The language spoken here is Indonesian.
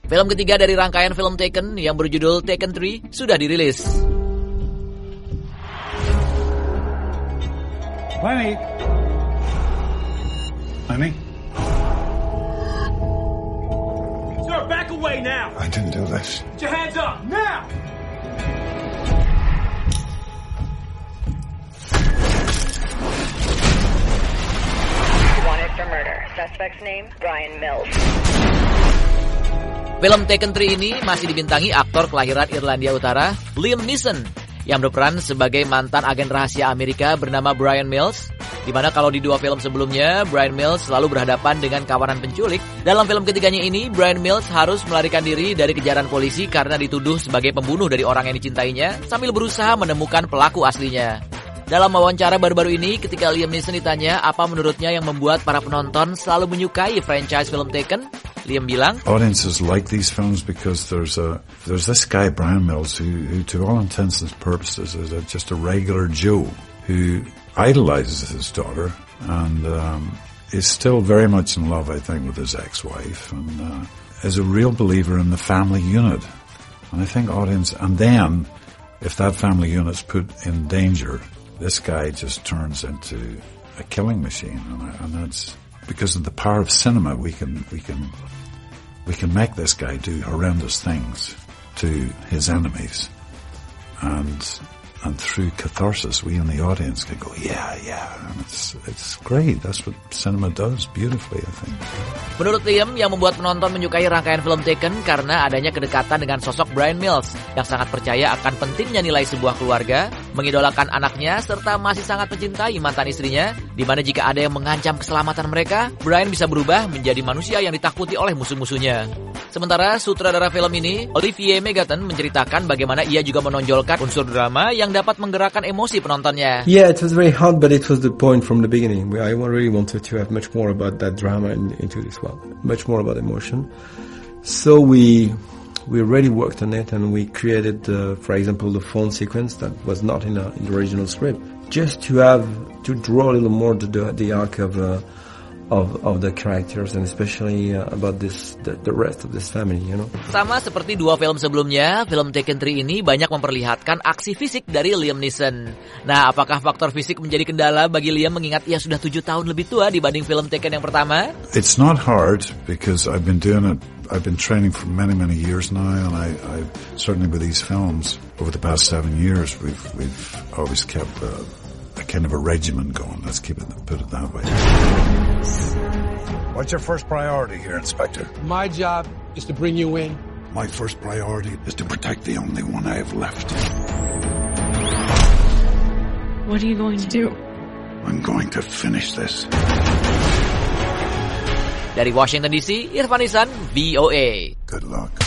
Film ketiga dari rangkaian film Taken yang berjudul Taken 3 sudah dirilis. Lenny. Sir, back away now. I didn't do this. Put your hands up now. Wanted for murder. Suspect's name, Brian Mills. Film Taken 3 ini masih dibintangi aktor kelahiran Irlandia Utara, Liam Neeson, yang berperan sebagai mantan agen rahasia Amerika bernama Brian Mills, di mana kalau di dua film sebelumnya, Brian Mills selalu berhadapan dengan kawanan penculik. Dalam film ketiganya ini, Brian Mills harus melarikan diri dari kejaran polisi karena dituduh sebagai pembunuh dari orang yang dicintainya, sambil berusaha menemukan pelaku aslinya. Dalam wawancara baru-baru ini, ketika Liam Neeson ditanya apa menurutnya yang membuat para penonton selalu menyukai franchise film Taken, Liam bilang, Audiences like these films because there's this guy Brian Mills who to all intents and purposes is just a regular Joe who idolizes his daughter and is still very much in love, I think, with his ex-wife and is a real believer in the family unit. And I think and then if that family unit's put in danger, this guy just turns into a killing machine, and that's because of the power of cinema. We can make this guy do horrendous things to his enemies, and through catharsis, we in the audience can go, yeah, and it's great. That's what cinema does beautifully, I think. Menurut Liam, yang membuat penonton menyukai rangkaian film Taken karena adanya kedekatan dengan sosok Brian Mills yang sangat percaya akan pentingnya nilai sebuah keluarga, mengidolakan anaknya, serta masih sangat mencintai mantan istrinya, di mana jika ada yang mengancam keselamatan mereka, Brian bisa berubah menjadi manusia yang ditakuti oleh musuh-musuhnya. Sementara sutradara film ini, Olivier Megaten, menceritakan bagaimana ia juga menonjolkan unsur drama yang dapat menggerakkan emosi penontonnya. Yeah, it was very hard, but it was the point from the beginning. I really wanted to have much more about that drama into this one, much more about emotion. So we really worked on it, and we created, for example, the phone sequence that was not in the original script, just to draw a little more the arc of the characters, and especially about the rest of this family, you know. Sama seperti dua film sebelumnya, film Taken 3 ini banyak memperlihatkan aksi fisik dari Liam Neeson. Nah, apakah faktor fisik menjadi kendala bagi Liam mengingat ia sudah 7 tahun lebih tua dibanding film Taken yang pertama? It's not hard because I've been doing it. I've been training for many years now, and I certainly with these films over the past 7 years, we've always kept a kind of a regimen going. Let's put it that way. What's your first priority here, Inspector? My job is to bring you in. My first priority is to protect the only one I have left. What are you going to do? I'm going to finish this. Dari Washington DC, Irfan Ihsan, VOA. Good luck.